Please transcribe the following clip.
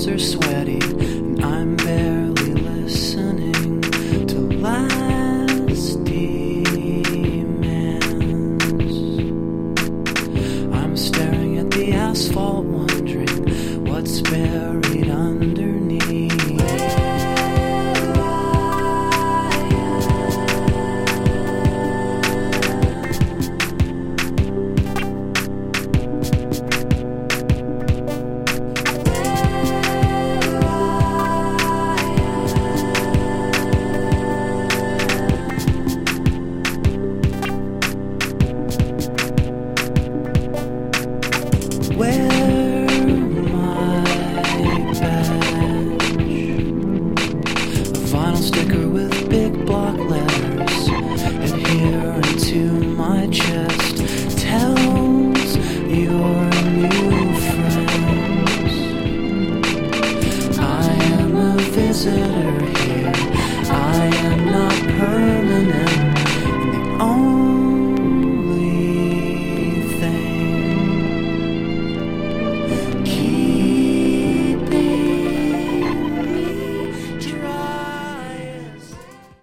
palms are sweaty, and I'm barely listening to last demands. I'm staring at the asphalt, wondering what's buried underneath. Wear my badge, a vinyl sticker with big block letters adhering to my chest tells your new friends I am a visitor here.